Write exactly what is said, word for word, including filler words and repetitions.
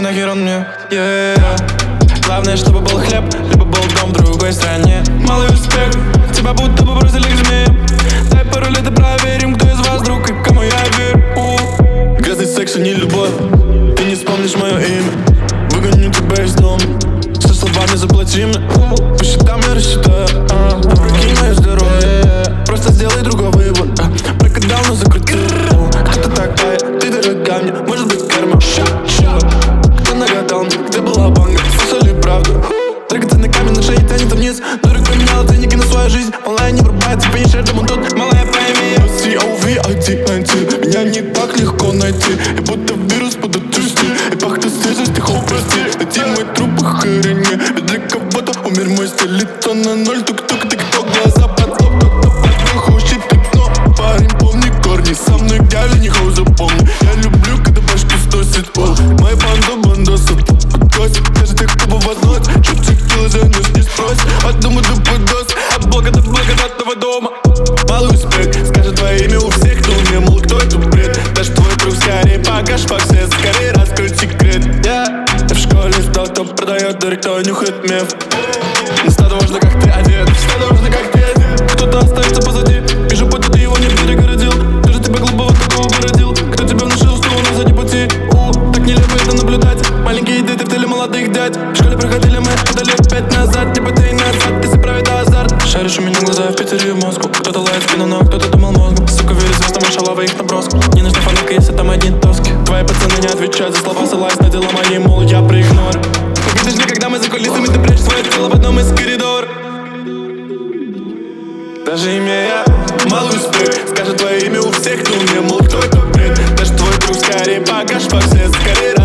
нахер он мне, yeah. Главное, чтобы был хлеб, либо был дом в другой стране. Малый успех, тебя будто бы бросили к змее. Дай пару лет и проверим, кто из вас друг и кому я верю. Грязный секс и не любовь, ты не вспомнишь мое имя. Выгоню тебя из дома, со словами заплати мне. По счетам я рассчитаю, а, прокинь мое здоровье. Просто сделай другой выбор, а, прокидал, но закрутил. Кто ты такая, ты дорога мне, может быть карма. Кто нагадал мне, где была банга, слышали правду. Драгоценный камень на шее тянется вниз. Дурак поменяла ценники на свою жизнь. Онлайн не врубается, финишер, дома тут, малая, пойми. си о ви один один, меня не так легко найти. И будто вирус под отчасти, и пахнет свежесть, их прости. Найти мой труп охренеть, ведь для кого-то умер мой стиль. Лицо на ноль, тук-тук, тик-ток, глаза под лоб, кто-то под выху, щипит дно. Парень, помни корни, со мной гали, не хау запомни. Я люблю, когда башку сносит пол. Моя банда, бандосов, подкосит. Даже тех, кто бы возносит, чуть-чуть кило занес, не спросит. От дома до подос, от блага до благодатного дома. Малый успех, скажет твое имя у всех, кто мне, мол, кто это бред. Даже твой друг скорее покажь факсы, скорее раскрой секрет. Я в школе стал, кто продает дырь, кто нюхает меф. Не стало важно, как ты одет, стало важно, как ты одет. Кто-то остается позади, вижу, будто ты его не перегородил. Ты же тебя глупого такого породил, кто тебя внушил, что у нас задней пути. О, так нелепо это наблюдать. Маленькие дети в теле молодых дядь. В школе проходили мы это лет пять назад. Типа ты назад, ты заправит азарт. Шаришь у меня глаза в Питере и в Москву. Кто-то лает спину, но кто-то думал мозгом. Сука, верю звездам и шалава их наброску. Не нужна фанатка, если там одни тоски. Твои пацаны не отвечают за слова, ссылаясь на дела мои, мол, я проигнорю. Увидишь ли, когда мы за кулисами, ты прячешь свое тело в одном из коридоров. Даже имея малый успех, скажет твое имя у всех, кто мне, мол, кто это бред. Даже твой друг скорее покажь факсы, скорее